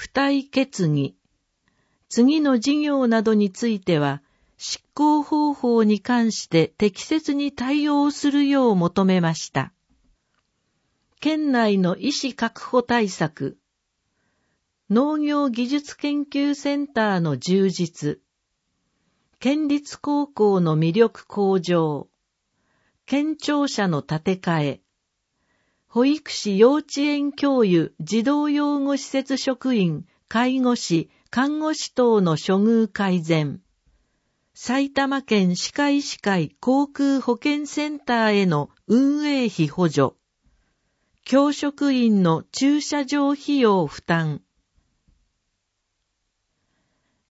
付帯決議。次の事業などについては、執行方法に関して適切に対応するよう求めました。県内の医師確保対策。農業技術研究センターの充実。県立高校の魅力向上。県庁舎の建て替え。保育士幼稚園教諭児童養護施設職員、介護士、看護師等の処遇改善。埼玉県歯科医師会航空保健センターへの運営費補助。教職員の駐車場費用負担。